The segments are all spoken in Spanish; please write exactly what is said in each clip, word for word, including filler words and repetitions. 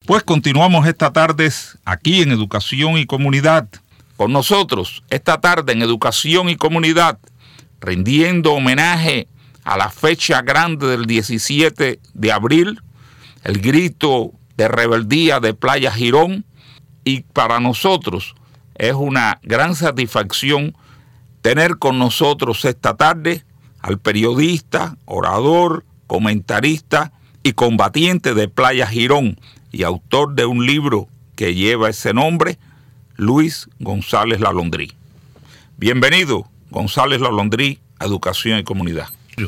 Pues continuamos esta tarde aquí en Educación y Comunidad. Con nosotros esta tarde en Educación y Comunidad, rindiendo homenaje a la fecha grande del diecisiete de abril, el grito de rebeldía de Playa Girón, y para nosotros es una gran satisfacción tener con nosotros esta tarde al periodista, orador, comentarista y combatiente de Playa Girón y autor de un libro que lleva ese nombre, Luis González Lalondrí. Bienvenido, González Lalondrí, a Educación y Comunidad.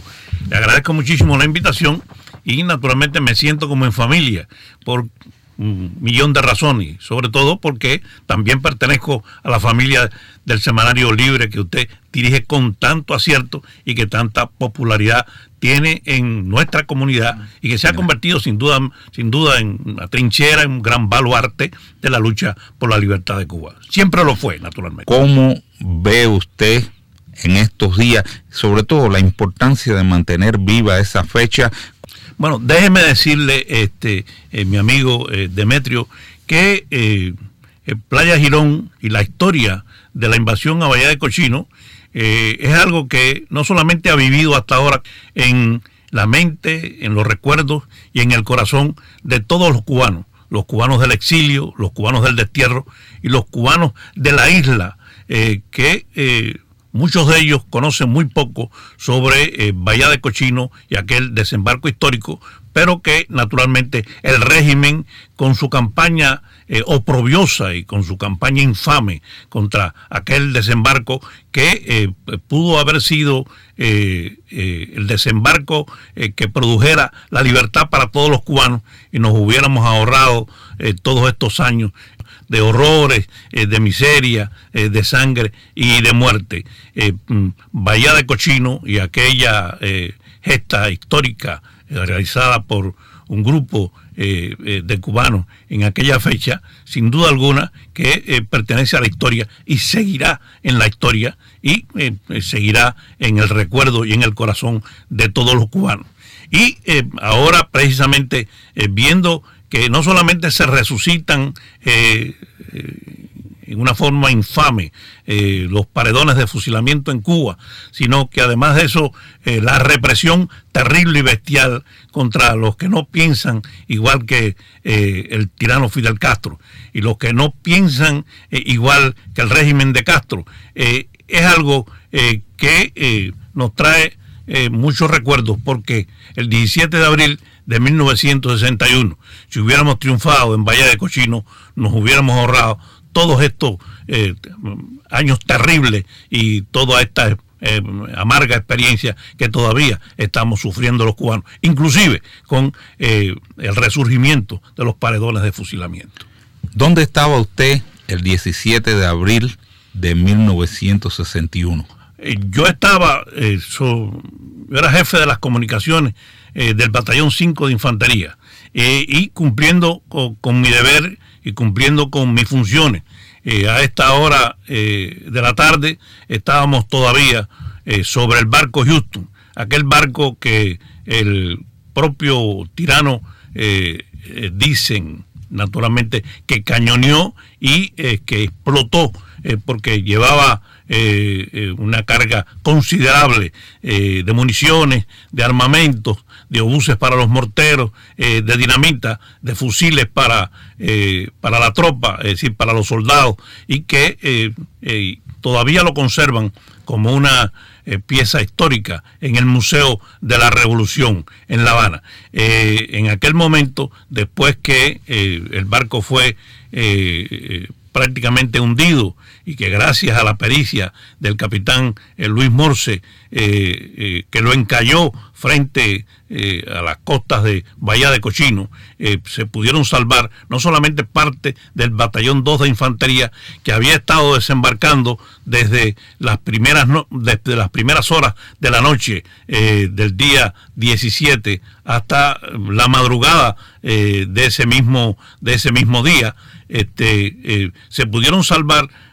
Le agradezco muchísimo la invitación y naturalmente me siento como en familia por un millón de razones, sobre todo porque también pertenezco a la familia del Semanario Libre que usted dirige con tanto acierto y que tanta popularidad tiene en nuestra comunidad y que se ha convertido sin duda, sin duda en una trinchera, en un gran baluarte de la lucha por la libertad de Cuba. Siempre lo fue, naturalmente. ¿Cómo ve usted en estos días, sobre todo la importancia de mantener viva esa fecha? Bueno, déjeme decirle, este, eh, mi amigo eh, Demetrio, que eh, eh, Playa Girón y la historia de la invasión a Bahía de Cochino eh, es algo que no solamente ha vivido hasta ahora en la mente, en los recuerdos y en el corazón de todos los cubanos, los cubanos del exilio, los cubanos del destierro y los cubanos de la isla, eh, que eh, muchos de ellos conocen muy poco sobre eh, Bahía de Cochino y aquel desembarco histórico, pero que naturalmente el régimen, con su campaña eh, oprobiosa y con su campaña infame contra aquel desembarco que eh, pudo haber sido eh, eh, el desembarco eh, que produjera la libertad para todos los cubanos y nos hubiéramos ahorrado eh, todos estos años de horrores, eh, de miseria, eh, de sangre y de muerte. Eh, Bahía de Cochino y aquella eh, gesta histórica eh, realizada por un grupo eh, eh, de cubanos en aquella fecha, sin duda alguna que eh, pertenece a la historia y seguirá en la historia y eh, seguirá en el recuerdo y en el corazón de todos los cubanos. Y eh, ahora precisamente eh, viendo que no solamente se resucitan eh, eh, en una forma infame eh, los paredones de fusilamiento en Cuba, sino que además de eso eh, la represión terrible y bestial contra los que no piensan igual que eh, el tirano Fidel Castro y los que no piensan eh, igual que el régimen de Castro, eh, es algo eh, que eh, nos trae eh, muchos recuerdos, porque el diecisiete de abril de mil novecientos sesenta y uno, si hubiéramos triunfado en Bahía de Cochino, nos hubiéramos ahorrado todos estos eh, años terribles y toda esta eh, amarga experiencia que todavía estamos sufriendo los cubanos, inclusive con eh, el resurgimiento de los paredones de fusilamiento. ¿Dónde estaba usted el diecisiete de abril de mil novecientos sesenta y uno? Eh, yo estaba, eh, so, yo era jefe de las comunicaciones Eh, del batallón cinco de infantería eh, y cumpliendo con, con mi deber y cumpliendo con mis funciones. Eh, a esta hora eh, de la tarde estábamos todavía eh, sobre el barco Houston, aquel barco que el propio tirano eh, eh, dicen naturalmente que cañoneó y eh, que explotó eh, porque llevaba eh, eh, una carga considerable eh, de municiones, de armamentos, de obuses para los morteros, eh, de dinamita, de fusiles para, eh, para la tropa, es decir, para los soldados, y que eh, eh, todavía lo conservan como una eh, pieza histórica en el Museo de la Revolución en La Habana. Eh, en aquel momento, después que eh, el barco fue eh, eh, prácticamente hundido y que gracias a la pericia del capitán eh, Luis Morse, eh, eh, que lo encalló frente eh, a las costas de Bahía de Cochino, eh, se pudieron salvar no solamente parte del batallón dos de infantería que había estado desembarcando desde las primeras no, desde las primeras horas de la noche eh, del día diecisiete hasta la madrugada eh, de ese mismo de ese mismo día, este, eh, se pudieron salvar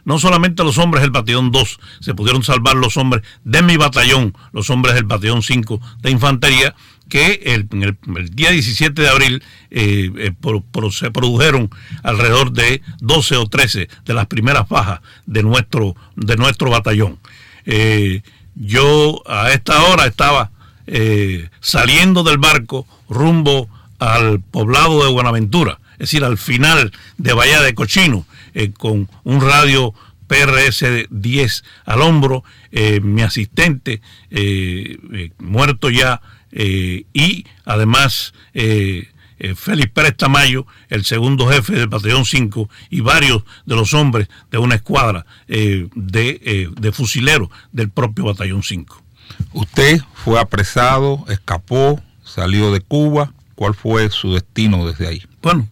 no solamente los hombres del batallón dos, se pudieron salvar los hombres de mi batallón, los hombres del batallón cinco de infantería, que el, el, el día diecisiete de abril eh, eh, por, por, se produjeron alrededor de doce o trece de las primeras bajas de nuestro, de nuestro batallón. Eh, yo a esta hora estaba eh, saliendo del barco rumbo al poblado de Buenaventura, es decir, al final de Bahía de Cochino, eh, con un radio P R S diez al hombro, eh, mi asistente eh, eh, muerto ya, eh, y además eh, eh, Félix Pérez Tamayo, el segundo jefe del batallón cinco, y varios de los hombres de una escuadra eh, de, eh, de fusileros del propio batallón cinco. Usted fue apresado, escapó, salió de Cuba. ¿Cuál fue su destino desde ahí? Bueno,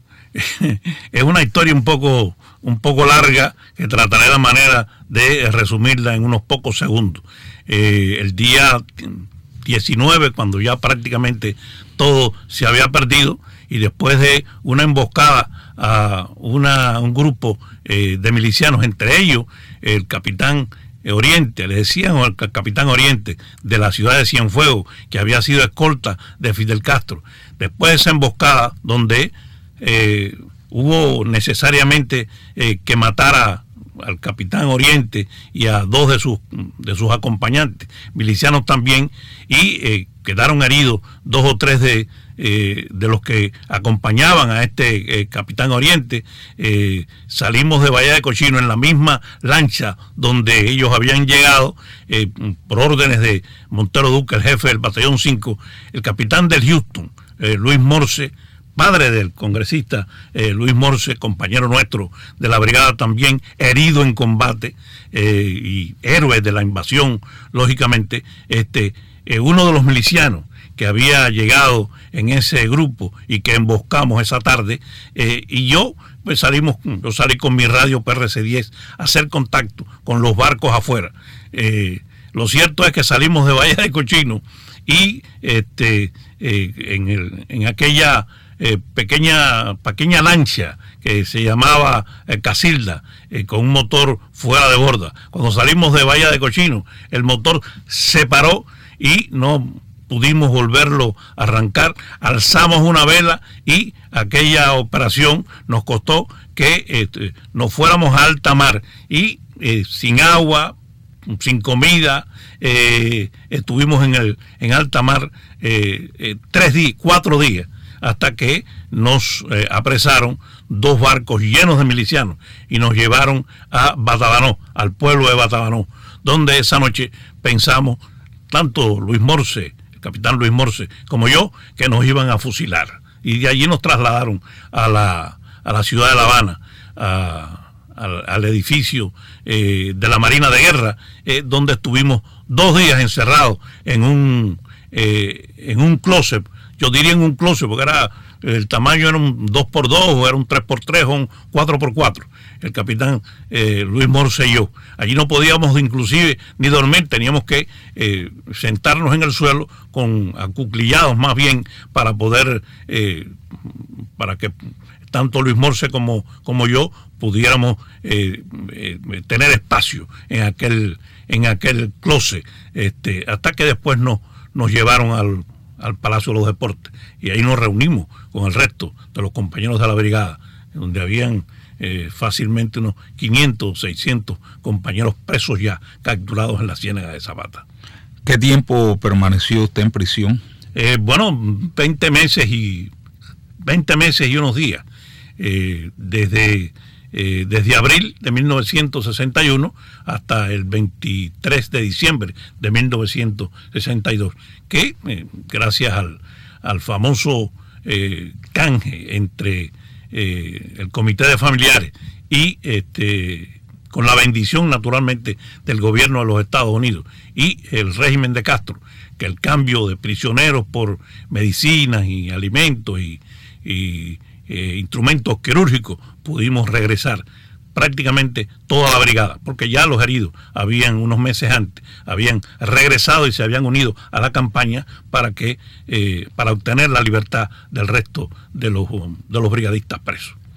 es una historia un poco, un poco larga, que trataré la manera de resumirla en unos pocos segundos. Eh, el día diecinueve, cuando ya prácticamente todo se había perdido, y después de una emboscada a una, un grupo eh, de milicianos, entre ellos el capitán Oriente, le decían el capitán Oriente de la ciudad de Cienfuegos, que había sido escolta de Fidel Castro. Después de esa emboscada, donde eh, hubo necesariamente eh, que matar a, al capitán Oriente y a dos de sus, de sus acompañantes, milicianos también, y eh, quedaron heridos dos o tres de, eh, de los que acompañaban a este eh, capitán Oriente. Eh, salimos de Bahía de Cochino en la misma lancha donde ellos habían llegado, eh, por órdenes de Montero Duque, el jefe del batallón cinco, el capitán del Houston, eh, Luis Morse, padre del congresista eh, Luis Morse, compañero nuestro de la brigada también, herido en combate, eh, y héroe de la invasión, lógicamente. Este, eh, uno de los milicianos que había llegado en ese grupo y que emboscamos esa tarde, eh, y yo pues salimos, yo salí con mi radio P R S diez a hacer contacto con los barcos afuera. Eh, lo cierto es que salimos de Bahía de Cochino y este, eh, en, el, en aquella Eh, pequeña pequeña lancha que se llamaba eh, Casilda, eh, con un motor fuera de borda. Cuando salimos de Bahía de Cochino, el motor se paró y no pudimos volverlo a arrancar. Alzamos una vela y aquella operación nos costó que eh, nos fuéramos a alta mar y eh, sin agua, sin comida, eh, estuvimos en el en alta mar eh, eh, tres días, cuatro días, hasta que nos eh, apresaron dos barcos llenos de milicianos y nos llevaron a Batabanó, al pueblo de Batabanó, donde esa noche pensamos, tanto Luis Morse, el capitán Luis Morse, como yo, que nos iban a fusilar. Y de allí nos trasladaron a la, a la ciudad de La Habana, a, al, al edificio eh, de la Marina de Guerra, eh, donde estuvimos dos días encerrados en un, eh, en un closet. Yo diría en un closet, porque era, el tamaño era un dos por dos, o era un tres por tres, o un cuatro por cuatro. El capitán eh, Luis Morse y yo. Allí no podíamos inclusive ni dormir, teníamos que eh, sentarnos en el suelo, con acuclillados más bien, para poder, eh, para que tanto Luis Morse como, como yo pudiéramos eh, eh, tener espacio en aquel, en aquel closet, este, hasta que después nos, nos llevaron al al Palacio de los Deportes, y ahí nos reunimos con el resto de los compañeros de la brigada, donde habían eh, fácilmente unos quinientos, seiscientos compañeros presos ya, capturados en la Ciénaga de Zapata. ¿Qué tiempo permaneció usted en prisión? Eh, bueno, veinte meses y veinte meses y unos días, eh, desde Eh, desde abril de mil novecientos sesenta y uno hasta el veintitrés de diciembre de mil novecientos sesenta y dos, que eh, gracias al, al famoso eh, canje entre eh, el Comité de Familiares y este, con la bendición naturalmente del gobierno de los Estados Unidos y el régimen de Castro, que el cambio de prisioneros por medicinas y alimentos y, y eh, instrumentos quirúrgicos, pudimos regresar prácticamente toda la brigada, porque ya los heridos habían unos meses antes, habían regresado y se habían unido a la campaña para que eh, para obtener la libertad del resto de los, de los brigadistas presos.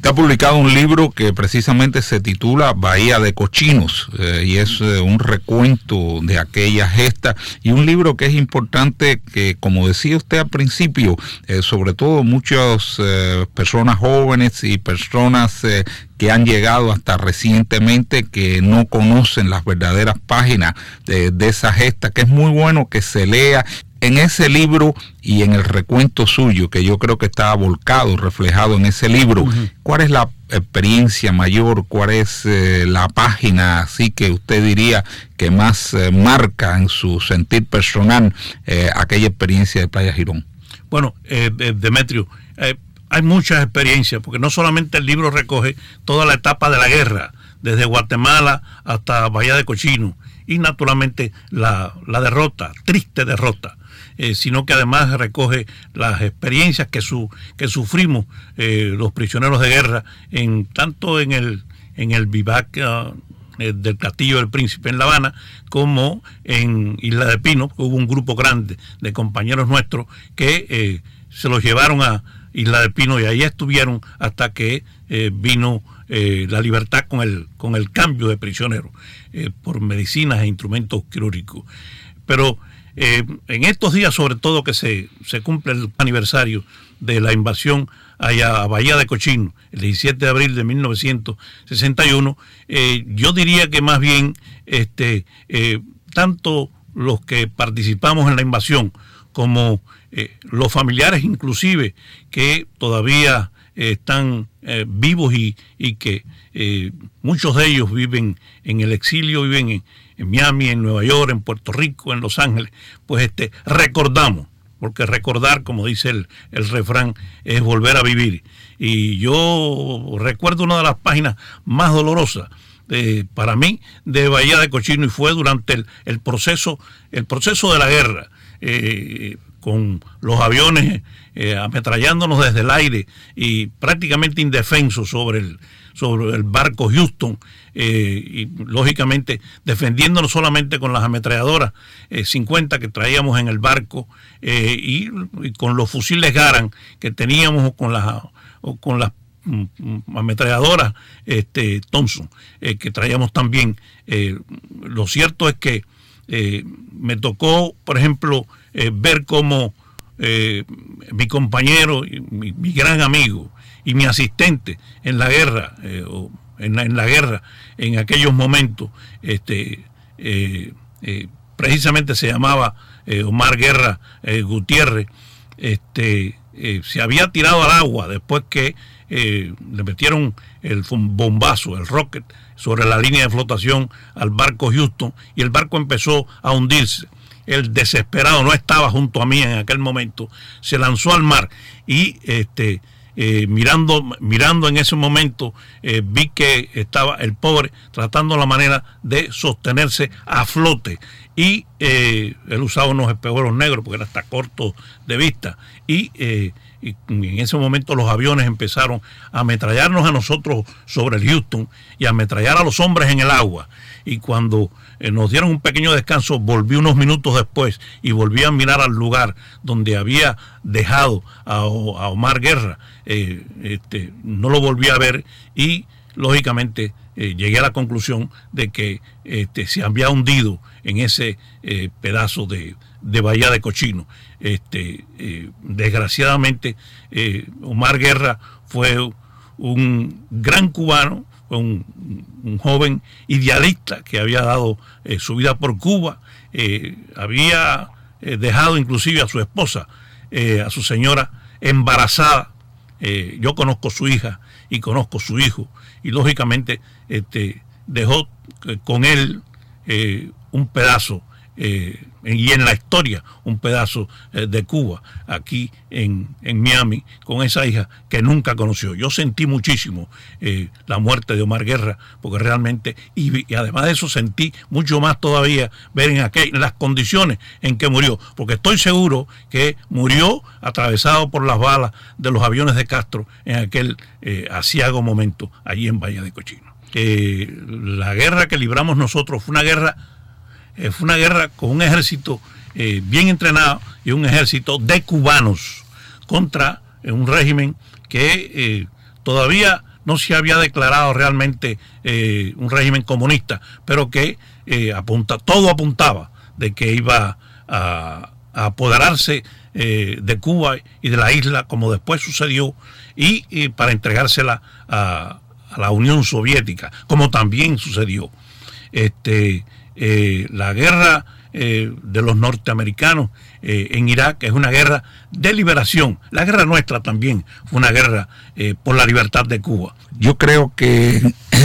Usted ha publicado un libro que precisamente se titula Bahía de Cochinos, eh, y es eh, un recuento de aquella gesta, y un libro que es importante que, como decía usted al principio, eh, sobre todo muchas eh, personas jóvenes y personas eh, que han llegado hasta recientemente que no conocen las verdaderas páginas de, de esa gesta, que es muy bueno que se lea. En ese libro y en el recuento suyo, que yo creo que está volcado, reflejado en ese libro, uh-huh. ¿Cuál es la experiencia mayor? ¿Cuál es eh, la página así que usted diría que más eh, marca en su sentir personal eh, aquella experiencia de Playa Girón? Bueno, eh, Demetrio, eh, hay muchas experiencias, porque no solamente el libro recoge toda la etapa de la guerra, desde Guatemala hasta Bahía de Cochinos, y naturalmente la, la derrota, triste derrota. Eh, sino que además recoge las experiencias que su que sufrimos eh, los prisioneros de guerra, en tanto en el en el vivac uh, eh, del Castillo del Príncipe en La Habana, como en Isla de Pino. Hubo un grupo grande de compañeros nuestros que eh, se los llevaron a Isla de Pino y ahí estuvieron hasta que eh, vino eh, la libertad con el con el cambio de prisioneros eh, por medicinas e instrumentos quirúrgicos. Pero Eh, en estos días, sobre todo que se, se cumple el aniversario de la invasión allá a Bahía de Cochinos, el diecisiete de abril de mil novecientos sesenta y uno, eh, yo diría que más bien este, eh, tanto los que participamos en la invasión como eh, los familiares inclusive que todavía eh, están eh, vivos y, y que eh, muchos de ellos viven en el exilio, viven en en Miami, en Nueva York, en Puerto Rico, en Los Ángeles, pues este recordamos, porque recordar, como dice el, el refrán, es volver a vivir. Y yo recuerdo una de las páginas más dolorosas eh, para mí de Bahía de Cochinos, y fue durante el, el proceso, el proceso de la guerra, eh, con los aviones eh, ametrallándonos desde el aire y prácticamente indefensos sobre el sobre el barco Houston, eh, y lógicamente defendiéndonos solamente con las ametralladoras eh, cincuenta que traíamos en el barco, eh, y, y con los fusiles Garand que teníamos, o con las, o con las mm, ametralladoras este, Thompson eh, que traíamos también. Eh, lo cierto es que eh, me tocó, por ejemplo, eh, ver cómo eh, mi compañero, mi, mi gran amigo y mi asistente en la guerra, eh, en, la, en la guerra, en aquellos momentos, este, eh, eh, precisamente se llamaba eh, Omar Guerra eh, Gutiérrez, este, eh, se había tirado al agua después que eh, le metieron el bombazo, el rocket, sobre la línea de flotación al barco Houston, y el barco empezó a hundirse. El desesperado, no estaba junto a mí en aquel momento, se lanzó al mar y este Eh, mirando mirando en ese momento eh, vi que estaba el pobre tratando la manera de sostenerse a flote, y eh, él usaba unos espejuelos negros porque era hasta corto de vista, y, eh, y en ese momento los aviones empezaron a ametrallarnos a nosotros sobre el Houston y a ametrallar a los hombres en el agua, y cuando eh, nos dieron un pequeño descanso, volví unos minutos después y volví a mirar al lugar donde había dejado a, a Omar Guerra. Eh, este, no lo volví a ver, y lógicamente eh, llegué a la conclusión de que este, se había hundido en ese eh, pedazo de, de Bahía de Cochinos. Este, eh, desgraciadamente eh, Omar Guerra fue un gran cubano, fue un, un joven idealista que había dado eh, su vida por Cuba, eh, había eh, dejado inclusive a su esposa, eh, a su señora embarazada. Eh, yo conozco su hija y conozco su hijo, y lógicamente este, dejó eh, con él eh, un pedazo, eh, y en la historia un pedazo eh, de Cuba, aquí en, en Miami, con esa hija que nunca conoció. Yo sentí muchísimo eh, la muerte de Omar Guerra, porque realmente, y, y además de eso sentí mucho más todavía ver en, aquel, en las condiciones en que murió, porque estoy seguro que murió atravesado por las balas de los aviones de Castro en aquel eh, aciago momento allí en Bahía de Cochinos. Eh, la guerra que libramos nosotros fue una guerra Eh, fue una guerra con un ejército eh, bien entrenado, y un ejército de cubanos contra eh, un régimen que eh, todavía no se había declarado realmente eh, un régimen comunista, pero que eh, apunta, todo apuntaba de que iba a, a apoderarse eh, de Cuba y de la isla, como después sucedió, y, y para entregársela a, a la Unión Soviética, como también sucedió. Este, eh, la guerra eh, de los norteamericanos eh, en Irak es una guerra de liberación. La guerra nuestra también fue una guerra eh, por la libertad de Cuba. Yo creo que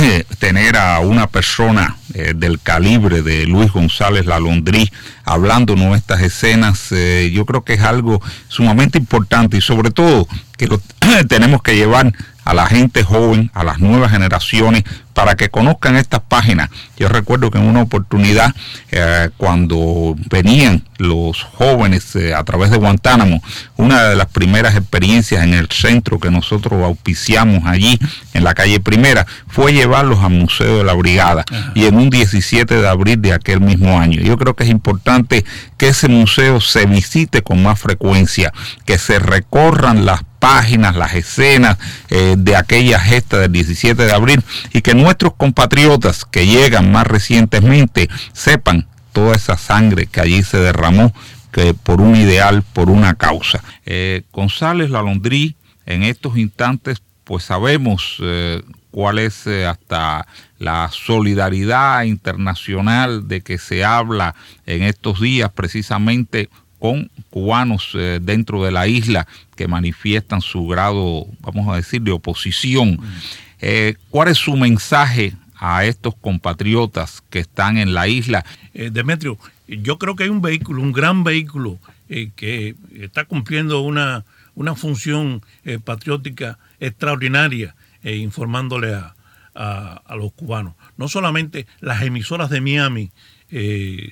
tener a una persona eh, del calibre de Luis González Lalondrí hablándonos de estas escenas, eh, yo creo que es algo sumamente importante, y sobre todo que lo tenemos que llevar a la gente joven, a las nuevas generaciones, para que conozcan estas páginas. Yo recuerdo que en una oportunidad, eh, cuando venían los jóvenes eh, a través de Guantánamo, una de las primeras experiencias en el centro que nosotros auspiciamos allí, en la calle Primera, fue llevarlos al Museo de la Brigada. Ajá. Y en un diecisiete de abril de aquel mismo año. Yo creo que es importante que ese museo se visite con más frecuencia, que se recorran las páginas, las escenas eh, de aquella gesta del diecisiete de abril, y que nuestros compatriotas que llegan más recientemente sepan toda esa sangre que allí se derramó, que por un ideal, por una causa. Eh, González Lalondrí, en estos instantes, pues sabemos eh, cuál es eh, hasta la solidaridad internacional de que se habla en estos días, precisamente con cubanos eh, dentro de la isla que manifiestan su grado, vamos a decir, de oposición. Eh, ¿Cuál es su mensaje a estos compatriotas que están en la isla? Eh, Demetrio, yo creo que hay un vehículo, un gran vehículo eh, que está cumpliendo una, una función eh, patriótica extraordinaria, eh, informándole a, a, a los cubanos. No solamente las emisoras de Miami, eh,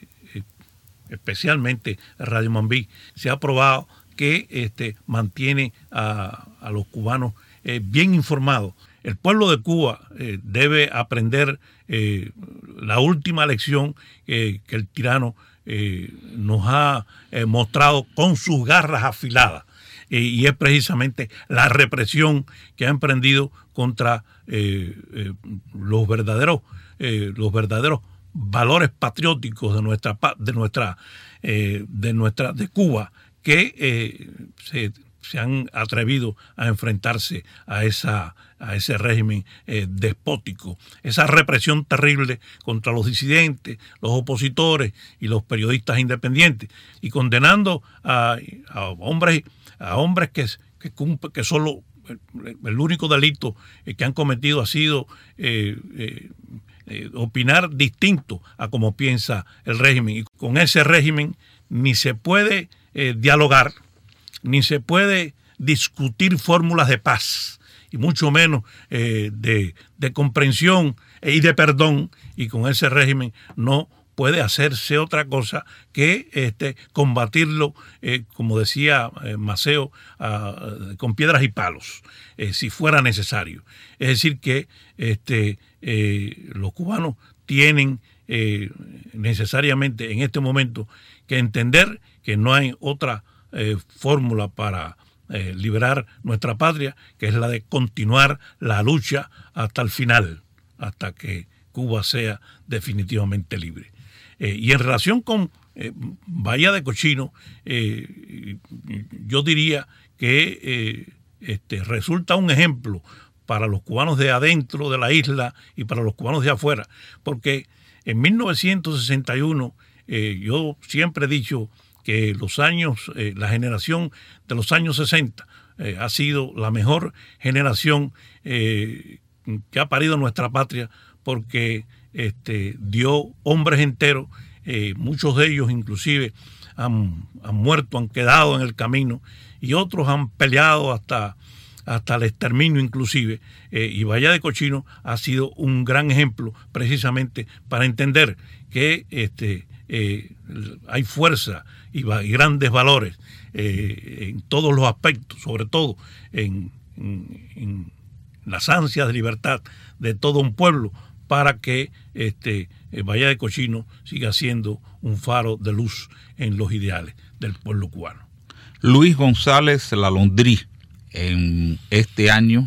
especialmente Radio Mambí, se ha probado que este, mantiene a, a los cubanos eh, bien informados. El pueblo de Cuba eh, debe aprender eh, la última lección eh, que el tirano eh, nos ha eh, mostrado con sus garras afiladas, eh, y es precisamente la represión que ha emprendido contra eh, eh, los verdaderos, eh, los verdaderos valores patrióticos de nuestra de nuestra eh, de nuestra de Cuba, que eh, se, se han atrevido a enfrentarse a esa a ese régimen eh, despótico, esa represión terrible contra los disidentes, los opositores y los periodistas independientes, y condenando a, a hombres a hombres que que, cumple, que solo el, el único delito que han cometido ha sido eh, eh, Eh, opinar distinto a como piensa el régimen, y con ese régimen ni se puede eh, dialogar, ni se puede discutir fórmulas de paz, y mucho menos eh, de, de comprensión y de perdón, y con ese régimen no puede hacerse otra cosa que este, combatirlo, eh, como decía eh, Maceo, uh, con piedras y palos, eh, si fuera necesario. Es decir, que este, eh, los cubanos tienen eh, necesariamente en este momento que entender que no hay otra eh, fórmula para eh, liberar nuestra patria, que es la de continuar la lucha hasta el final, hasta que Cuba sea definitivamente libre. Eh, y en relación con eh, Bahía de Cochino, eh, yo diría que eh, este, resulta un ejemplo para los cubanos de adentro de la isla y para los cubanos de afuera, porque en mil novecientos sesenta y uno eh, yo siempre he dicho que los años, eh, la generación de los años sesenta eh, ha sido la mejor generación eh, que ha parido nuestra patria, porque Este, dio hombres enteros, eh, muchos de ellos inclusive han, han muerto, han quedado en el camino, y otros han peleado hasta, hasta el exterminio inclusive, eh, y Bahía de Cochino ha sido un gran ejemplo precisamente para entender que este, eh, hay fuerza y, y grandes valores eh, en todos los aspectos, sobre todo en, en, en las ansias de libertad de todo un pueblo, para que este, Bahía de Cochino siga siendo un faro de luz en los ideales del pueblo cubano. Luis González Lalondrí, en este año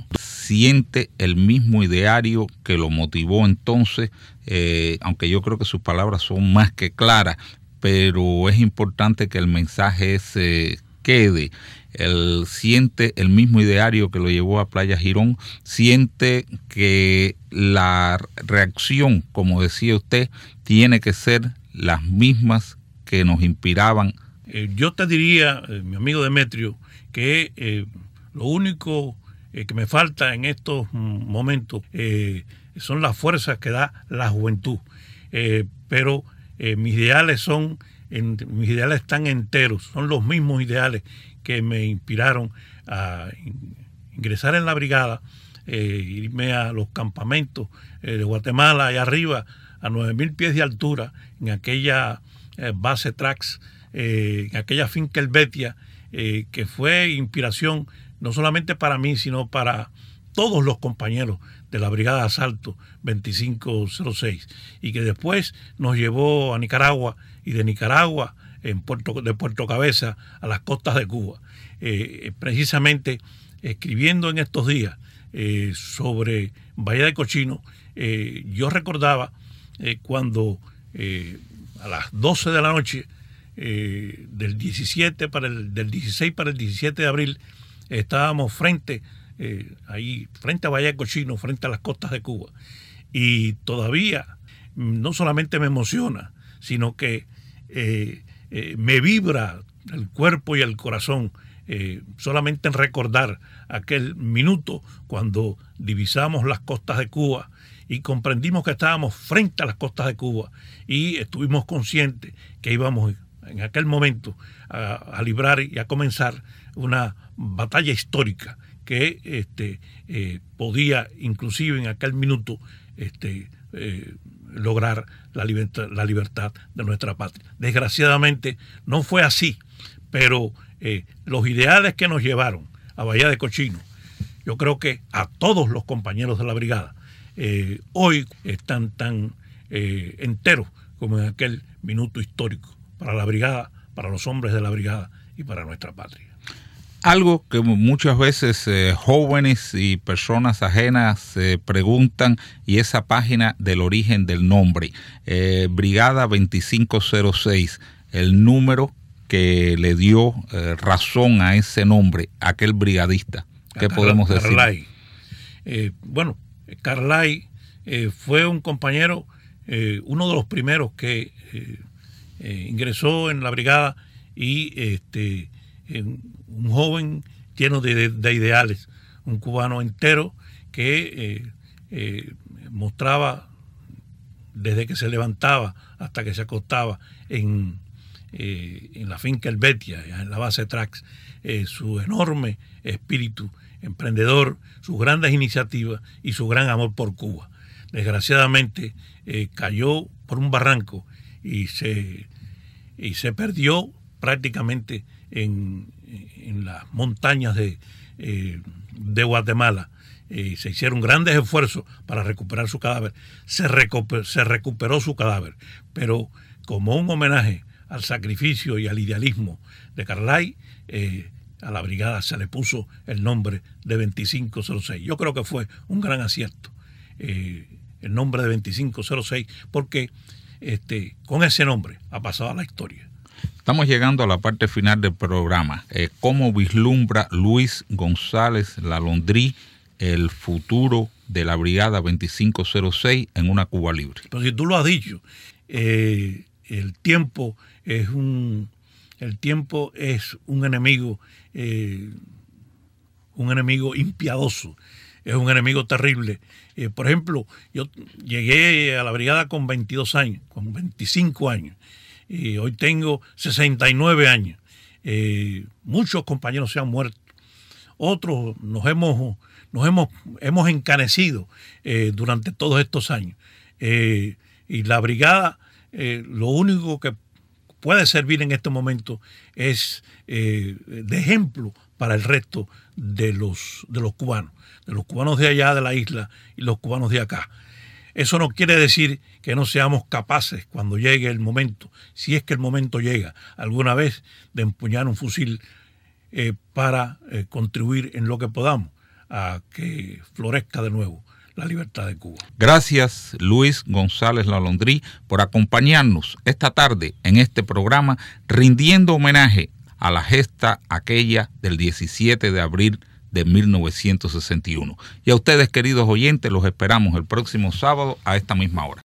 siente el mismo ideario que lo motivó entonces, eh, aunque yo creo que sus palabras son más que claras, pero es importante que el mensaje ese quede. Él siente el mismo ideario que lo llevó a Playa Girón, siente que la reacción, como decía usted, tiene que ser las mismas que nos inspiraban. Eh, yo te diría, eh, mi amigo Demetrio, que eh, lo único eh, que me falta en estos momentos eh, son las fuerzas que da la juventud, eh, pero eh, mis ideales son, en, mis ideales están enteros, son los mismos ideales que me inspiraron a ingresar en la brigada, eh, irme a los campamentos eh, de Guatemala, allá arriba, a nueve mil pies de altura, en aquella eh, base Trax, eh, en aquella finca Helvetia, eh, que fue inspiración no solamente para mí, sino para todos los compañeros de la Brigada de Asalto veinticinco cero seis, y que después nos llevó a Nicaragua, y de Nicaragua en Puerto, de Puerto Cabeza a las costas de Cuba. Eh, precisamente escribiendo en estos días eh, sobre Bahía de Cochino, eh, yo recordaba eh, cuando eh, a las doce de la noche eh, del diecisiete para el, del dieciséis para el diecisiete de abril estábamos frente eh, ahí frente a Bahía de Cochino, frente a las costas de Cuba, y todavía no solamente me emociona, sino que eh, eh, me vibra el cuerpo y el corazón eh, solamente en recordar aquel minuto cuando divisamos las costas de Cuba y comprendimos que estábamos frente a las costas de Cuba, y estuvimos conscientes que íbamos en aquel momento a, a librar y a comenzar una batalla histórica que este, eh, podía inclusive en aquel minuto este, eh, lograr la libertad, la libertad de nuestra patria. Desgraciadamente no fue así, pero eh, los ideales que nos llevaron a Bahía de Cochino, yo creo que a todos los compañeros de la brigada eh, hoy están tan eh, enteros como en aquel minuto histórico para la brigada, para los hombres de la brigada y para nuestra patria. Algo que muchas veces eh, jóvenes y personas ajenas se eh, preguntan, y esa página del origen del nombre, eh, Brigada veinticinco cero seis, el número que le dio eh, razón a ese nombre, aquel brigadista. ¿Qué podemos decir? Carlay. Eh, bueno, Carlay eh, fue un compañero, eh, uno de los primeros que eh, eh, ingresó en la brigada, y este un joven lleno de, de, de ideales, un cubano entero que eh, eh, mostraba desde que se levantaba hasta que se acostaba en, eh, en la finca Helvetia, en la base Trax, eh, su enorme espíritu emprendedor, sus grandes iniciativas y su gran amor por Cuba. Desgraciadamente eh, cayó por un barranco y se, y se perdió prácticamente en, en las montañas de, eh, de Guatemala. Eh, se hicieron grandes esfuerzos para recuperar su cadáver. Se, recuper, se recuperó su cadáver, pero como un homenaje al sacrificio y al idealismo de Carlay, eh, a la brigada se le puso el nombre de veinticinco cero seis. Yo creo que fue un gran acierto eh, el nombre de veinticinco cero seis, porque este, con ese nombre ha pasado a la historia. Estamos llegando a la parte final del programa. Eh, ¿Cómo vislumbra Luis González Lalondrí el futuro de la Brigada veinticinco cero seis en una Cuba libre? Pero si tú lo has dicho, eh, el tiempo es un el tiempo es un enemigo, eh, un enemigo impiadoso, es un enemigo terrible. Eh, por ejemplo, yo llegué a la brigada con veintidós años, con veinticinco años. Y hoy tengo sesenta y nueve años. Eh, muchos compañeros se han muerto. Otros nos hemos, nos hemos, hemos encanecido eh, durante todos estos años. Eh, y la brigada, eh, lo único que puede servir en este momento es eh, de ejemplo para el resto de los, de los cubanos, de los cubanos de allá de la isla y los cubanos de acá. Eso no quiere decir que no seamos capaces, cuando llegue el momento, si es que el momento llega alguna vez, de empuñar un fusil eh, para eh, contribuir en lo que podamos a que florezca de nuevo la libertad de Cuba. Gracias, Luis González Lalondrí, por acompañarnos esta tarde en este programa, rindiendo homenaje a la gesta aquella del diecisiete de abril de mil novecientos sesenta y uno. Y a ustedes, queridos oyentes, los esperamos el próximo sábado a esta misma hora.